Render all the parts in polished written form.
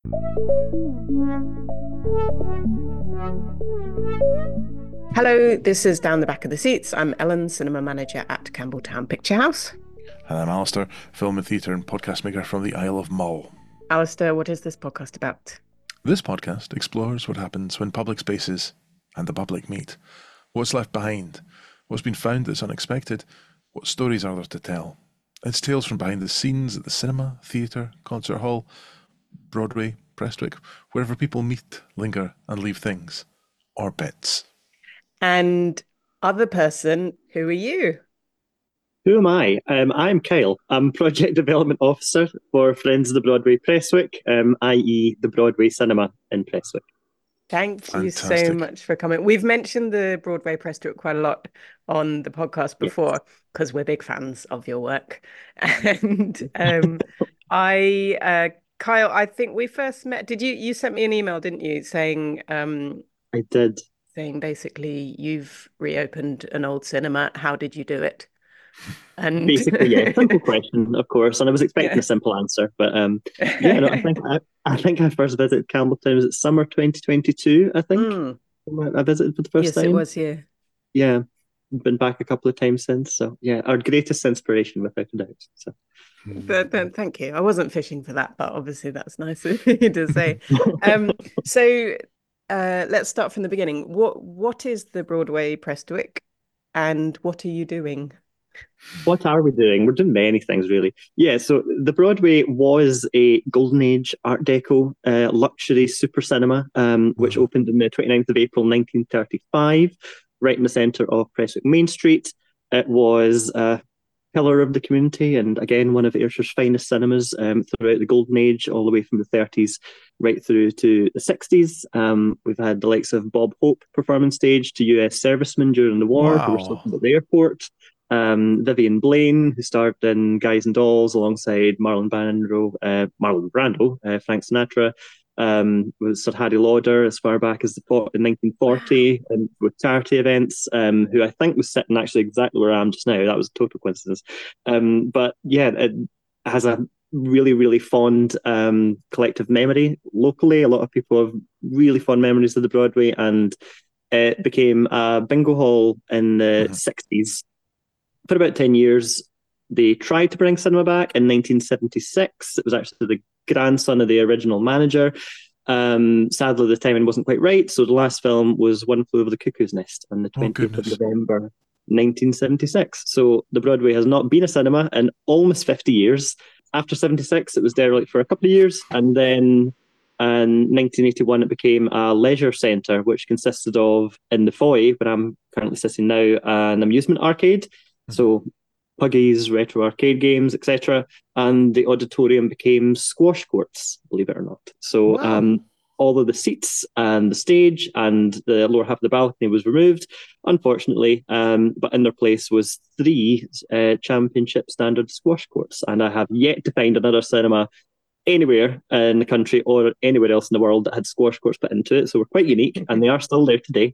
Hello, this is Down the Back of the Seats. I'm Ellen, cinema manager at Campbelltown Picture House. And I'm Alistair, film and theatre and podcast maker from the Isle of Mull. Alistair, what is this podcast about? This podcast explores what happens when public spaces and the public meet. What's left behind? What's been found that's unexpected? What stories are there to tell? It's tales from behind the scenes at the cinema, theatre, concert hall, Broadway, Prestwick, wherever people meet, linger and leave things. Or bits. And other person, who are you? Who am I? I'm Kyle. I'm Project Development Officer for Friends of the Broadway Prestwick, i.e. the Broadway Cinema in Prestwick. Thank you so much for coming. We've mentioned the Broadway Prestwick quite a lot on the podcast before because we're big fans of your work. And Kyle, I think we first met. You sent me an email, didn't you, saying I did. Saying basically you've reopened an old cinema. How did you do it? And basically, yeah, simple question, of course, and I was expecting a simple answer, but I think I first visited Campbelltown. Was it summer 2022? I think I visited for the first time. Yes, it was. Yeah, been back a couple of times since. So yeah, our greatest inspiration, without a doubt. So. But thank you. I wasn't fishing for that, but obviously that's nice of you to say. So let's start from the beginning. What is the Broadway Prestwick, and what are you doing? What are we doing? We're doing many things, really. Yeah, so the Broadway was a golden age Art Deco luxury super cinema, which opened on the 29th of April 1935, right in the centre of Prestwick Main Street. It was a pillar of the community, and again, one of Ayrshire's finest cinemas throughout the golden age, all the way from the 30s right through to the 60s. We've had the likes of Bob Hope perform on stage to US servicemen during the war who were sleeping at the airport. Vivian Blaine, who starred in Guys and Dolls alongside Marlon Brando, Frank Sinatra, with Sir Harry Lauder as far back as in 1940, and with charity events, who I think was sitting actually exactly where I am just now. That was a total coincidence. But yeah, it has a really, really fond collective memory locally. A lot of people have really fond memories of the Broadway, and it became a bingo hall in the 60s. For about 10 years, they tried to bring cinema back. In 1976, it was actually the grandson of the original manager. Sadly, the timing wasn't quite right, so the last film was One Flew Over the Cuckoo's Nest on the 20th of November, 1976. So the Broadway has not been a cinema in almost 50 years. After 76, it was derelict for a couple of years, and then in 1981, it became a leisure centre, which consisted of, in the foyer, where I'm currently sitting now, an amusement arcade. So Puggies, retro arcade games, etc. And the auditorium became squash courts, believe it or not. So all of the seats and the stage and the lower half of the balcony was removed, unfortunately. But in their place was 3 championship standard squash courts. And I have yet to find another cinema anywhere in the country or anywhere else in the world that had squash courts put into it. So we're quite unique, and they are still there today.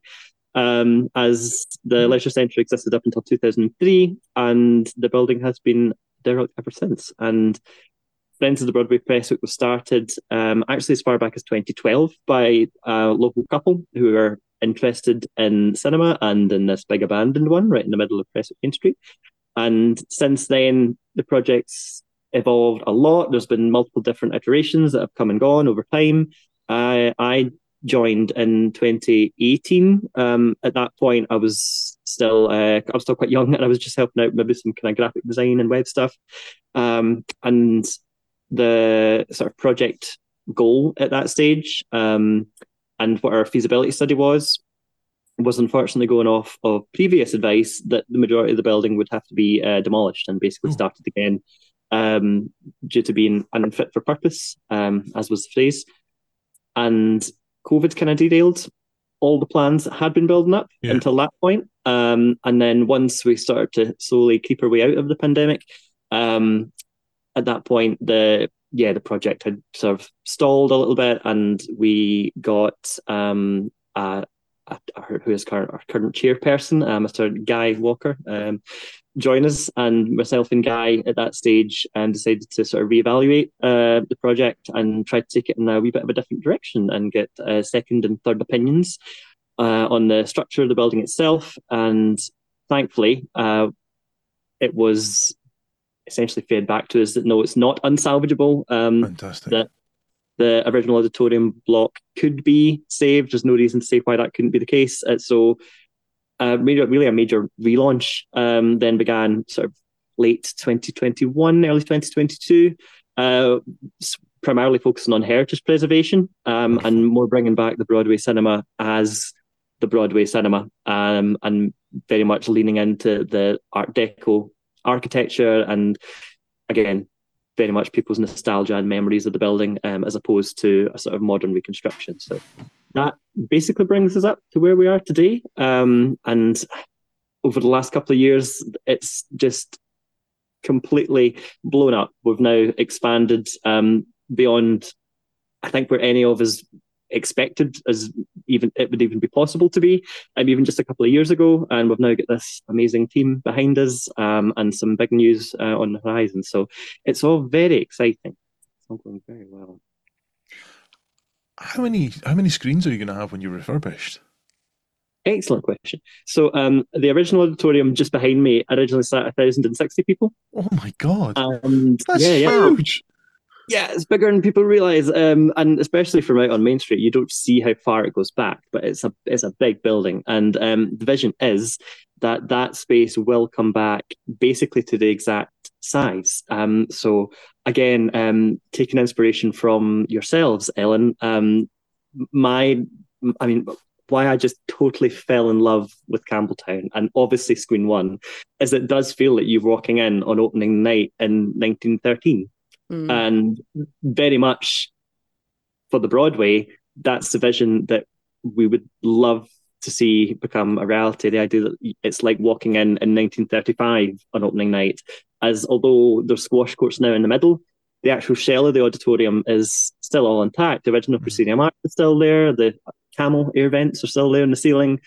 As the leisure centre existed up until 2003, and the building has been derelict ever since. And Friends of the Broadway Prestwick was started actually as far back as 2012 by a local couple who were interested in cinema and in this big abandoned one right in the middle of Prestwick Main Street. And since then, the project's evolved a lot. There's been multiple different iterations that have come and gone over time. I joined in 2018. At that point, I was still quite young, and I was just helping out maybe some kind of graphic design and web stuff. And the sort of project goal at that stage, and what our feasibility study was unfortunately going off of previous advice that the majority of the building would have to be demolished and basically started again, due to being unfit for purpose, as was the phrase. And COVID kind of derailed all the plans that had been building up until that point. And then once we started to slowly creep our way out of the pandemic, at that point, the project had sort of stalled a little bit, and we got a who is our current chairperson, Mr. Guy Walker, join us, and myself and Guy at that stage decided to sort of reevaluate the project and try to take it in a wee bit of a different direction and get second and third opinions on the structure of the building itself. And thankfully, it was essentially fed back to us that no, it's not unsalvageable. Fantastic. That the original auditorium block could be saved. There's no reason to say why that couldn't be the case. So really a major relaunch then began sort of late 2021, early 2022, primarily focusing on heritage preservation and more bringing back the Broadway cinema as the Broadway cinema, and very much leaning into the Art Deco architecture and, again, very much people's nostalgia and memories of the building, as opposed to a sort of modern reconstruction. So that basically brings us up to where we are today. And over the last couple of years, it's just completely blown up. We've now expanded beyond, I think, where any of us expected as even it would even be possible to be, even just a couple of years ago. And we've now got this amazing team behind us, and some big news on the horizon. So it's all very exciting. It's all going very well. How many screens are you going to have when you're refurbished? Excellent question. So the original auditorium just behind me originally sat 1,060 people. Oh my God. That's huge. Yeah, it's bigger than people realise, and especially from out on Main Street, you don't see how far it goes back, but it's a big building, and the vision is that space will come back basically to the exact size. So again, taking inspiration from yourselves, Ellen, why I just totally fell in love with Campbeltown, and obviously Screen 1, is it does feel like you're walking in on opening night in 1913. And very much for the Broadway, that's the vision that we would love to see become a reality. The idea that it's like walking in 1935 on opening night, as although there's squash courts now in the middle, the actual shell of the auditorium is still all intact. The original proscenium arch is still there. The camel air vents are still there in the ceiling.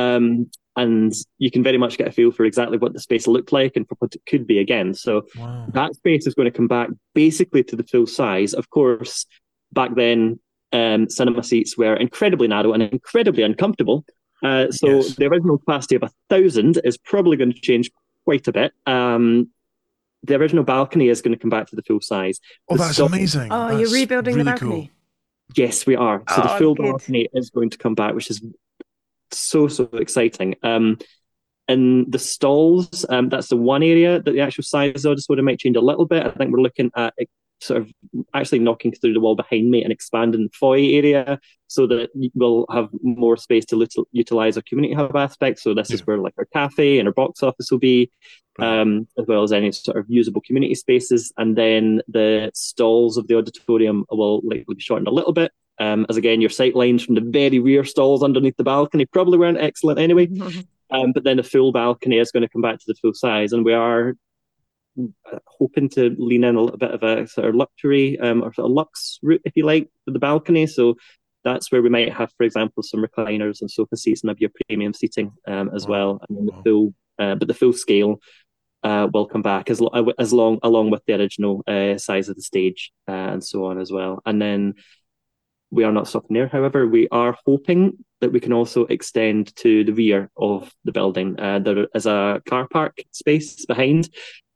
And you can very much get a feel for exactly what the space looked like and for what it could be again. So that space is going to come back basically to the full size. Of course, back then, cinema seats were incredibly narrow and incredibly uncomfortable. The original capacity of 1,000 is probably going to change quite a bit. The original balcony is going to come back to the full size. Oh, that's amazing. Oh, that's you're rebuilding really the balcony? Cool. Yes, we are. So the full balcony is going to come back, which is so exciting. And the stalls, that's the one area that the actual size of the auditorium might change a little bit. I think we're looking at sort of actually knocking through the wall behind me and expanding the foyer area so that we'll have more space to utilize our community hub aspect. So this is where like our cafe and our box office will be, as well as any sort of usable community spaces. And then the stalls of the auditorium will likely be shortened a little bit. As again, your sight lines from the very rear stalls underneath the balcony probably weren't excellent anyway. But then the full balcony is going to come back to the full size, and we are hoping to lean in a little bit of a sort of luxury or sort of luxe route, if you like, for the balcony. So that's where we might have, for example, some recliners and sofa seats and maybe your premium seating as well. And then the full scale will come back along with the original size of the stage and so on as well. And then we are not stopping there. However, we are hoping that we can also extend to the rear of the building. There is a car park space behind,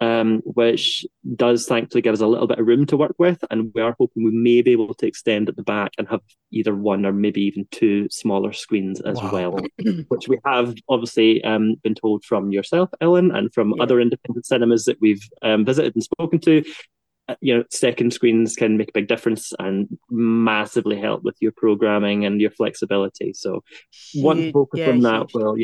which does thankfully give us a little bit of room to work with. And we are hoping we may be able to extend at the back and have either one or maybe even two smaller screens as well, which we have obviously been told from yourself, Ellen, and from other independent cinemas that we've visited and spoken to. Second screens can make a big difference and massively help with your programming and your flexibility. So one focus on that will,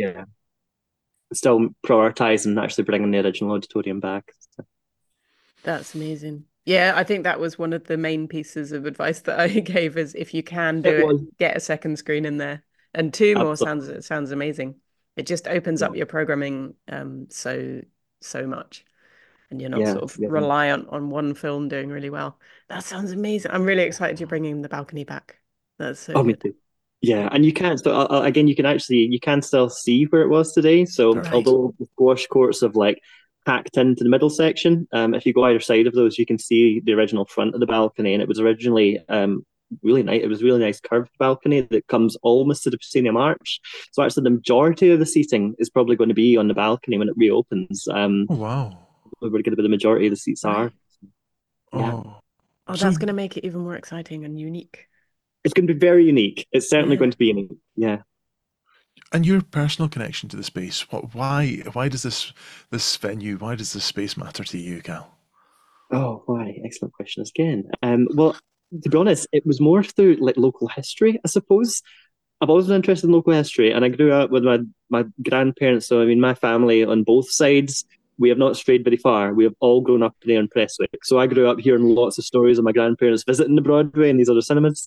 still prioritise and actually bringing the original auditorium back. So. That's amazing. Yeah, I think that was one of the main pieces of advice that I gave is if you can do it, get a second screen in there. And two more sounds amazing. It just opens up your programming so much. And you're not sort of reliant on one film doing really well. That sounds amazing. I'm really excited you're bringing the balcony back. That's so good. Me too. Yeah, and you can't. So again, you can still see where it was today. So Perfect. although the squash courts have like hacked into the middle section, if you go either side of those, you can see the original front of the balcony, and it was originally really nice. It was a really nice curved balcony that comes almost to the proscenium arch. So actually, the majority of the seating is probably going to be on the balcony when it reopens. Oh, wow. Where going to be the majority of the seats are. Right. Yeah, Oh, Oh, so that's going to make it even more exciting and unique. it's going to be very unique. It's certainly Yeah. going to be unique. Yeah. and your personal connection to the space. Why does this venue, why does this space matter to you, Cal? Oh, why? Excellent question again. Well, to be honest, it was more through like local history, I suppose. I've always been interested in local history, and I grew up with my grandparents. So I mean, my family on both sides, we have not strayed very far. We have all grown up there in Prestwick. So I grew up hearing lots of stories of my grandparents visiting the Broadway and these other cinemas.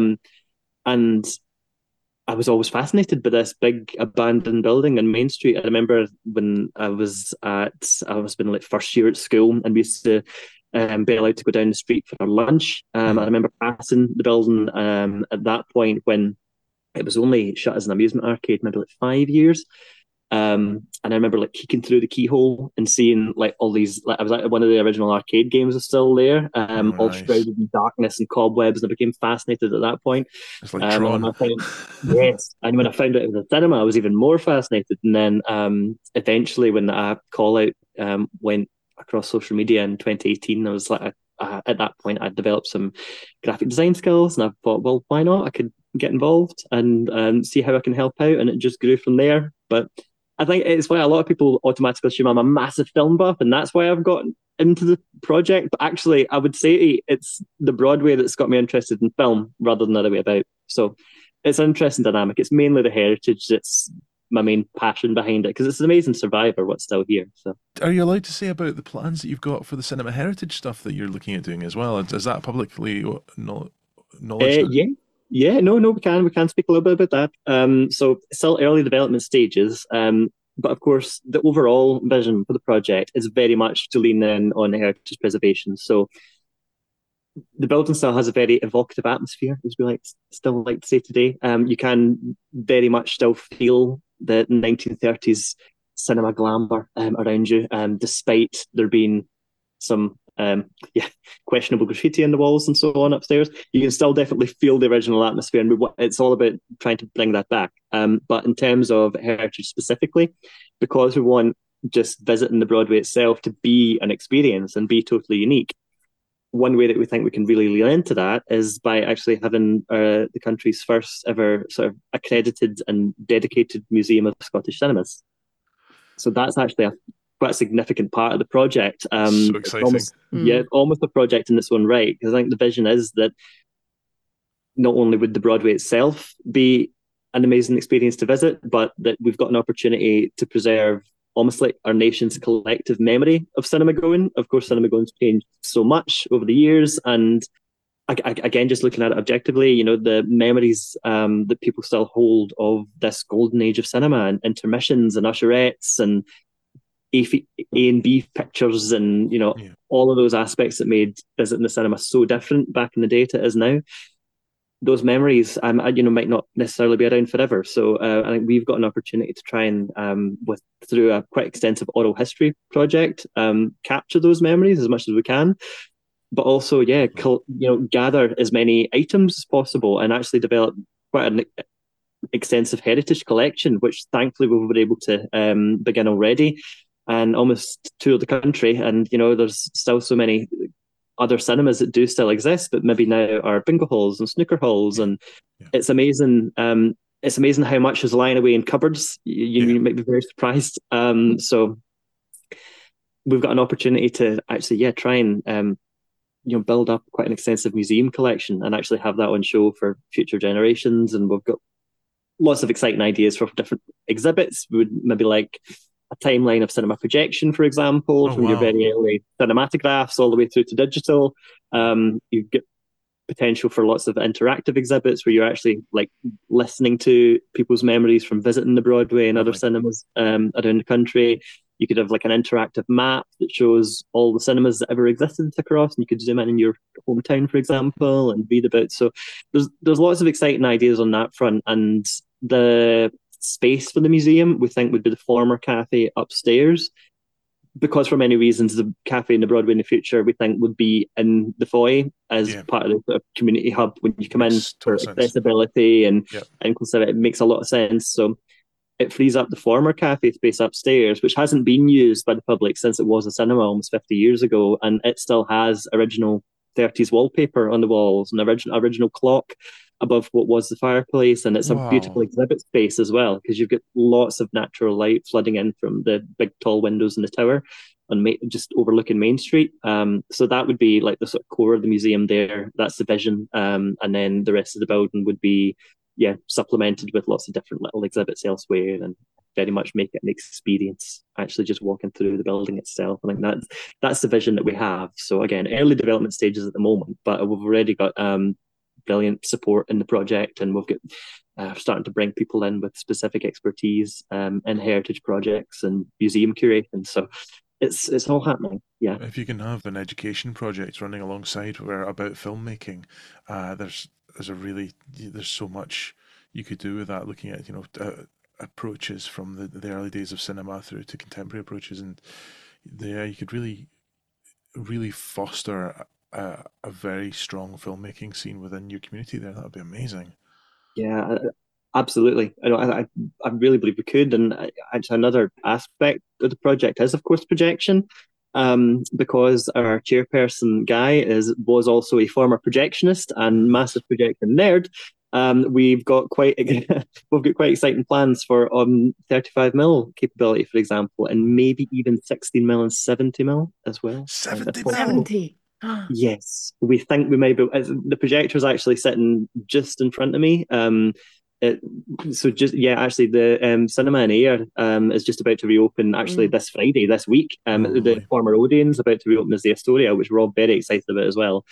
And I was always fascinated by this big abandoned building on Main Street. I remember when I was been like first year at school, and we used to be allowed to go down the street for our lunch. I Mm. remember passing the building at that point when it was only shut as an amusement arcade, maybe like 5 years. And I remember like peeking through the keyhole and seeing like all these. Like, I was like one of the original arcade games was still there, Oh, all nice. shrouded in darkness and cobwebs. And I became fascinated at that point. It's like And when Tron. I found yes, and when I found out it was a cinema, I was even more fascinated. And then eventually, when the call out went across social media in 2018, I was like, at that point, I'd developed some graphic design skills, and I thought, well, why not? I could get involved and see how I can help out, and it just grew from there. But I think it's why a lot of people automatically assume I'm a massive film buff, and that's why I've got into the project. But actually, I would say it's the Broadway that's got me interested in film rather than the other way about. So it's an interesting dynamic. It's mainly the heritage that's my main passion behind it because it's an amazing survivor what's still here. So Are you allowed to say about the plans that you've got for the cinema heritage stuff that you're looking at doing as well? Is that publicly knowledge now? yeah. Yeah, no, we can speak a little bit about that. So still early development stages, but of course the overall vision for the project is very much to lean in on heritage preservation. So the building still has a very evocative atmosphere, as we still like to say today. You can very much still feel the 1930s cinema glamour around you, despite there being some yeah questionable graffiti on the walls and so on upstairs. You can still definitely feel the original atmosphere, and it's all about trying to bring that back. But in terms of heritage specifically, because we want just visiting the Broadway itself to be an experience and be totally unique, one way that we think we can really lean into that is by actually having the country's first ever sort of accredited and dedicated museum of Scottish cinemas. So that's actually quite a significant part of the project. So It's exciting. almost yeah, almost a project in its own right, because I think the vision is that not only would the Broadway itself be an amazing experience to visit, but that we've got an opportunity to preserve almost like our nation's collective memory of cinema going. Of course, cinema going's changed so much over the years, and again, just looking at it objectively, the memories that people still hold of this golden age of cinema and intermissions and usherettes and A and B pictures and Yeah. all of those aspects that made visiting the cinema so different back in the day to it is now. Those memories, might not necessarily be around forever. So I think we've got an opportunity to try and, through a quite extensive oral history project, capture those memories as much as we can, but also, gather as many items as possible and actually develop quite an extensive heritage collection, which thankfully we've been able to begin already and almost tour the country. And there's still so many other cinemas that do still exist, but maybe now are bingo halls and snooker halls, and Yeah. it's amazing. It's amazing how much is lying away in cupboards. You might be very surprised. So we've got an opportunity to actually, try and build up quite an extensive museum collection and actually have that on show for future generations. And we've got lots of exciting ideas for different exhibits. We would maybe like a timeline of cinema projection, for example, Oh, from your wow. very early cinematographs all the way through to digital. You get potential for lots of interactive exhibits where you're actually like listening to people's memories from visiting the Broadway and other Lovely. cinemas around the country. You could have like an interactive map that shows all the cinemas that ever existed across, and you could zoom in your hometown, for example, and read about. So there's lots of exciting ideas on that front, and the space for the museum we think would be the former cafe upstairs, because for many reasons the cafe and the Broadway in the future we think would be in the foyer as part of the sort of community hub when you come in for accessibility and inclusivity. It makes a lot of sense. So it frees up the former cafe space upstairs, which hasn't been used by the public since it was a cinema almost 50 years ago, and it still has original 30s wallpaper on the walls and original clock above what was the fireplace, and it's a beautiful exhibit space as well, because you've got lots of natural light flooding in from the big tall windows in the tower and just overlooking Main Street. So that would be like the sort of core of the museum there. That's the vision, and then the rest of the building would be supplemented with lots of different little exhibits elsewhere, and very much make it an experience actually just walking through the building itself. I think that's the vision that we have. So again, early development stages at the moment, but we've already got brilliant support in the project, and we've got starting to bring people in with specific expertise in heritage projects and museum curation. So it's all happening. Yeah. If you can have an education project running alongside where about filmmaking, there's so much you could do with that. Looking at approaches from the early days of cinema through to contemporary approaches, and you could really foster a very strong filmmaking scene within your community there. That would be amazing. Yeah, absolutely. I really believe we could. And actually, another aspect of the project is, of course, projection. Because our chairperson Guy was also a former projectionist and massive projection nerd. We've got quite exciting plans for 35mm capability, for example, and maybe even 16mm and 70mm as well. 70mm. Yes, we think we may be. The projector is actually sitting just in front of me. Actually, the cinema in Ayr is just about to reopen. Actually, this Friday, this week, the former Odeon's about to reopen as the Astoria, which we're all very excited about as well.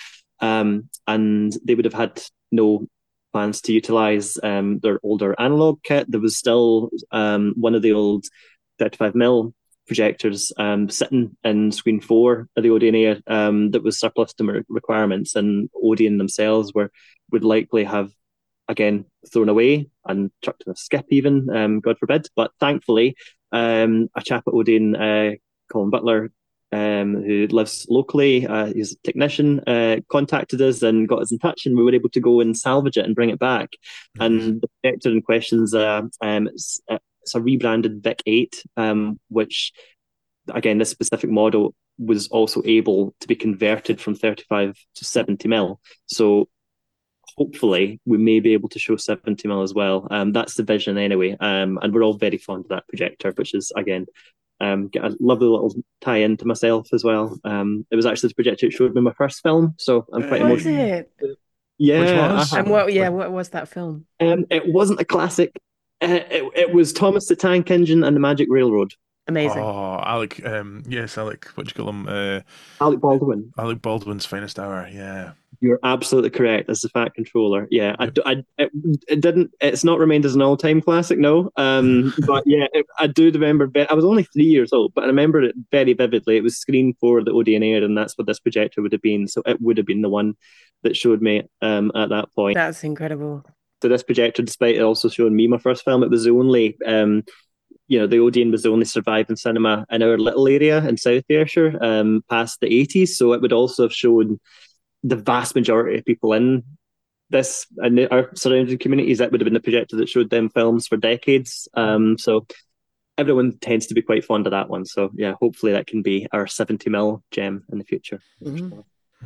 And they would have had no plans to utilise their older analog kit. There was still one of the old 35mm projectors sitting in screen 4 of the Odeon Ayr that was surplus to requirements, and Odeon themselves would likely have again thrown away and chucked in a skip even, God forbid. But thankfully, a chap at Odeon, Colin Butler, who lives locally, he's a technician, contacted us and got us in touch, and we were able to go and salvage it and bring it back. And the projector in question's it's a rebranded Vic 8, which, again, this specific model was also able to be converted from 35 to 70mm. So hopefully we may be able to show 70mm as well. That's the vision anyway. And we're all very fond of that projector, which is, again, get a lovely little tie-in to myself as well. It was actually the projector that showed me my first film, so I'm quite emotional. Was it? Yeah. Which was? And what was that film? It wasn't a classic. It was Thomas the Tank Engine and the Magic Railroad. Amazing. Oh, Alec. Yes, Alec. What do you call him? Alec Baldwin. Alec Baldwin's finest hour. Yeah. You're absolutely correct. As the Fat Controller. Yeah. Yep. It didn't. It's not remained as an all-time classic. No. But yeah, I do remember. I was only 3 years old, but I remember it very vividly. It was screen 4 of the Odeon Ayr, and that's what this projector would have been. So it would have been the one that showed me at that point. That's incredible. So this projector, despite it also showing me my first film, it was the only, the Odeon was the only surviving cinema in our little area in South Ayrshire past the 80s. So it would also have shown the vast majority of people in this and our surrounding communities. That would have been the projector that showed them films for decades. So everyone tends to be quite fond of that one. So yeah, hopefully that can be our 70mm gem in the future. Mm-hmm.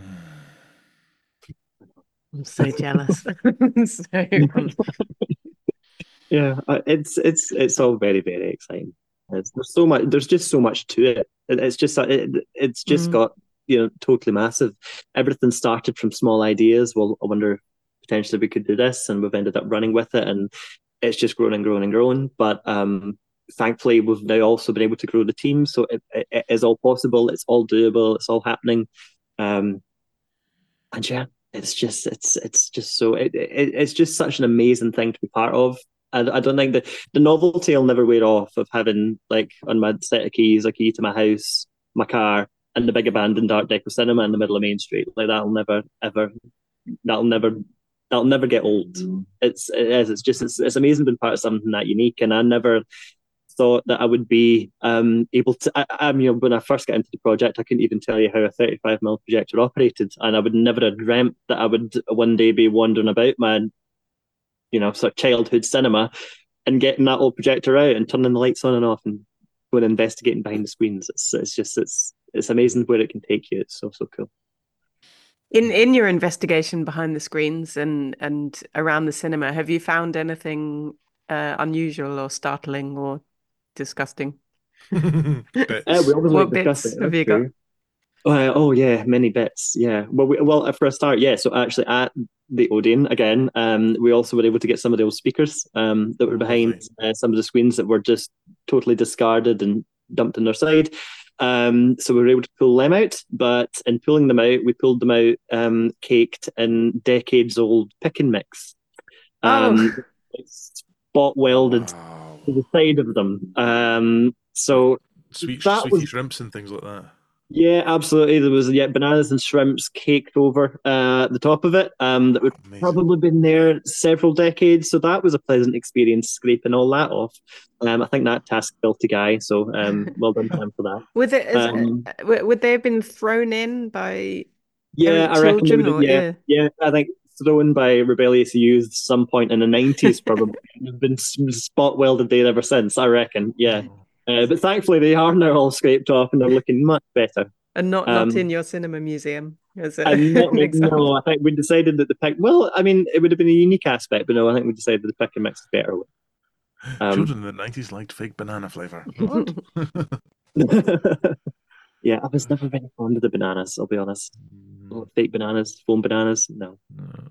I'm so jealous. Yeah, it's all very, very exciting. There's just so much to it. It's just got totally massive. Everything started from small ideas. Well, I wonder if potentially we could do this, and we've ended up running with it, and it's just grown and grown and grown. But thankfully, we've now also been able to grow the team, so it is all possible. It's all doable. It's all happening. And yeah. It's just such an amazing thing to be part of. I don't think the novelty will never wear off of having, like, on my set of keys, a key to my house, my car, and the big abandoned Art Deco cinema in the middle of Main Street. Like, that'll never that'll never get old. It's just it's amazing being part of something that unique, and I never thought that I would be able to. When I first got into the project, I couldn't even tell you how a 35mm projector operated, and I would never have dreamt that I would one day be wandering about my, sort of childhood cinema and getting that old projector out and turning the lights on and off and going investigating behind the screens. It's amazing where it can take you. It's so cool. In your investigation behind the screens and around the cinema, have you found anything unusual or startling or disgusting? What bits have you got? Oh yeah, many bits. Yeah. Well, for a start, yeah. So actually, at the Odeon again, we also were able to get some of those speakers that were behind some of the screens that were just totally discarded and dumped on their side. So we were able to pull them out, but in pulling them out, we pulled them out caked in decades-old pick and mix. Spot welded to the side of them. So sweetie shrimps and things like that. Yeah, absolutely. There was bananas and shrimps caked over the top of it. That would probably been there several decades. So that was a pleasant experience, scraping all that off. I think that task built a guy. So well done to him for that. Would they have been thrown in by I children? I think thrown by rebellious youth some point in the 90s, probably. Been spot welded there ever since, I reckon. Yeah. But thankfully, they are now all scraped off and they're looking much better. And not in your cinema museum, is it? No, I think we decided that the pick. Well, I mean, it would have been a unique aspect, but no, I think we decided the pick and mix is better. Children in the 90s liked fake banana flavour. Yeah, I was never very fond of the bananas, I'll be honest. Fake bananas, foam bananas, no.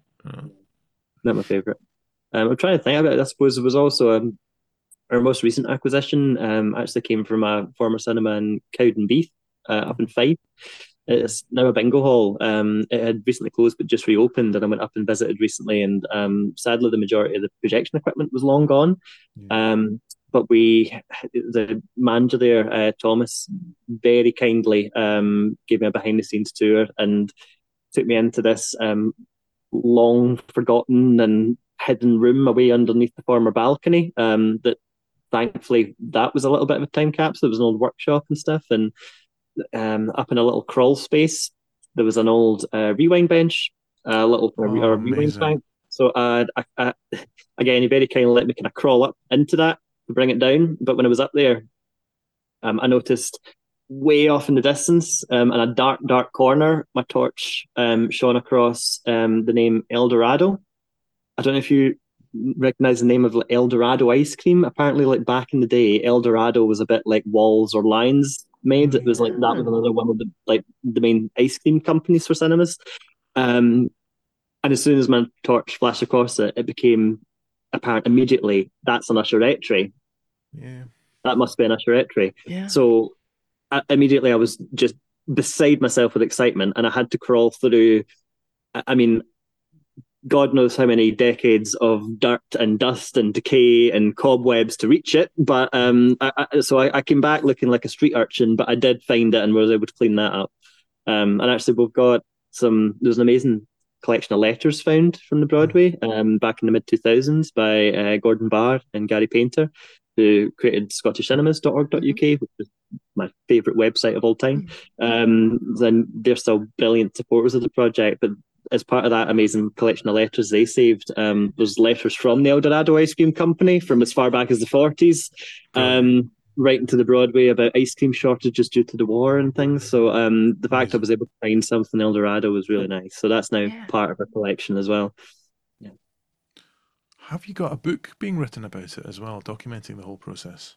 Not my favourite. I'm trying to think about it. I suppose there was also our most recent acquisition actually came from a former cinema in Cowdenbeath up in Fife. It's now a bingo hall. It had recently closed but just reopened, and I went up and visited recently, and sadly the majority of the projection equipment was long gone. But the manager there, Thomas, very kindly gave me a behind the scenes tour and took me into this long forgotten and hidden room away underneath the former balcony that thankfully that was a little bit of a time capsule. There was an old workshop and stuff, and up in a little crawl space there was an old rewind bench, a little rewind bank. So again, he very kindly let me kind of crawl up into that to bring it down. But when I was up there, I noticed way off in the distance, in a dark corner, my torch shone across the name Eldorado. I don't know if you recognize the name of Eldorado ice cream. Apparently, like back in the day, Eldorado was a bit like Walls or Lions made. It was like that was another one of the main ice cream companies for cinemas. And as soon as my torch flashed across it, it became apparent immediately that's an usherettery. Yeah, that must be an usherettery. Yeah. So immediately I was just beside myself with excitement, and I had to crawl through. I mean, God knows how many decades of dirt and dust and decay and cobwebs to reach it. But so I came back looking like a street urchin, but I did find it and was able to clean that up. And actually, we've got there's an amazing collection of letters found from the Broadway back in the mid-2000s by Gordon Barr and Gary Painter, who created scottishcinemas.org.uk, which is my favourite website of all time. Then they're still brilliant supporters of the project, but as part of that amazing collection of letters they saved, there's letters from the Eldorado Ice Cream Company from as far back as the 40s, writing to the Broadway about ice cream shortages due to the war and things. So the fact I was able to find something Eldorado was really nice. So that's now part of our collection as well. Yeah. Have you got a book being written about it as well, documenting the whole process?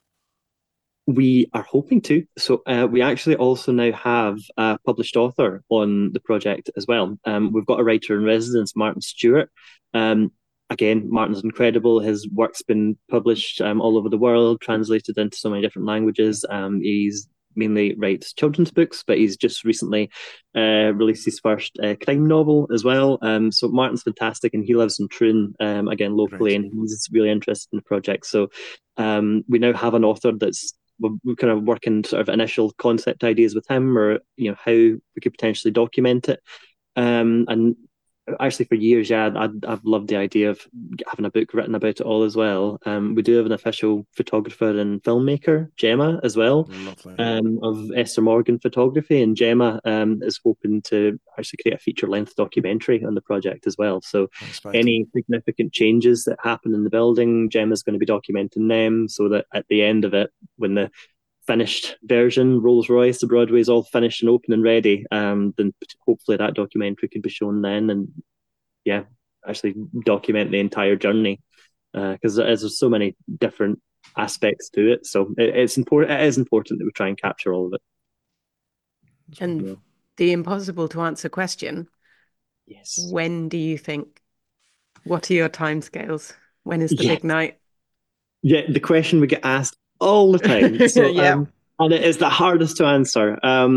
We are hoping to. So we actually also now have a published author on the project as well. We've got a writer in residence, Martin Stewart. Again, Martin's incredible. His work's been published all over the world, translated into so many different languages. He's mainly writes children's books, but he's just recently released his first crime novel as well. So Martin's fantastic, and he lives in Troon, again locally, and he's really interested in the project. So we now have an author that's we're kind of working sort of initial concept ideas with him, or how we could potentially document it. And actually, for years, I've loved the idea of having a book written about it all as well. We do have an official photographer and filmmaker, Gemma, as well, of Esther Morgan Photography, and Gemma is hoping to actually create a feature-length documentary on the project as well. So any significant changes that happen in the building, Gemma's going to be documenting them, so that at the end of it, when the finished version, Rolls-Royce to Broadway, is all finished and open and ready, then hopefully that documentary could be shown then, and actually document the entire journey, because there's so many different aspects to it. So it is important that we try and capture all of it. And the impossible to answer question, yes, when do you think, what are your timescales? When is the big night? Yeah, the question we get asked all the time. So, and it is the hardest to answer.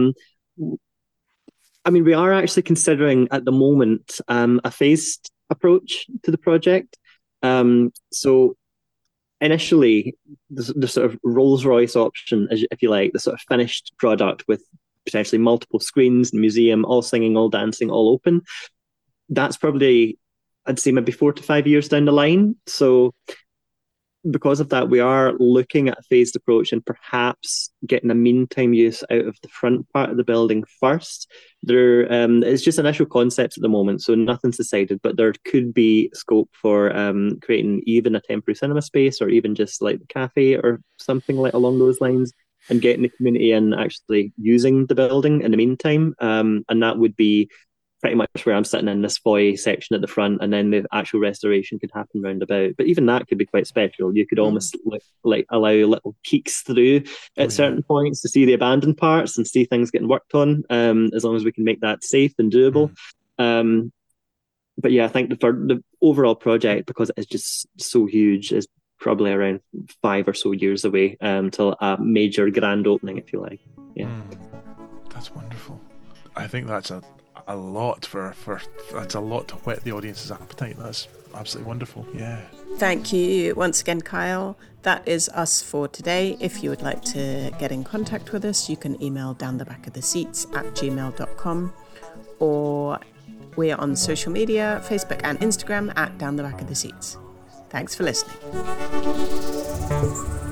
I mean, we are actually considering at the moment a phased approach to the project. So initially, the sort of Rolls-Royce option, if you like, the sort of finished product with potentially multiple screens, museum, all singing, all dancing, all open. That's probably, I'd say, maybe 4 to 5 years down the line. So because of that, we are looking at a phased approach and perhaps getting a meantime use out of the front part of the building first. It's just initial concepts at the moment, so nothing's decided, but there could be scope for creating even a temporary cinema space, or even just like the cafe or something like along those lines, and getting the community in actually using the building in the meantime. And that would be pretty much where I'm sitting in this foyer section at the front, and then the actual restoration could happen round about. But even that could be quite special. You could almost like allow little peeks through at certain points to see the abandoned parts and see things getting worked on, as long as we can make that safe and doable. But yeah, I think the overall project, because it is just so huge, is probably around 5 or so years away till a major grand opening, if you like. That's wonderful. I think that's a lot that's a lot to whet the audience's appetite. That's absolutely wonderful. Yeah. Thank you once again, Kyle. That is us for today. If you would like to get in contact with us, you can email downthebackoftheseats@gmail.com, or we're on social media, Facebook and Instagram @downthebackoftheseats. Thanks for listening.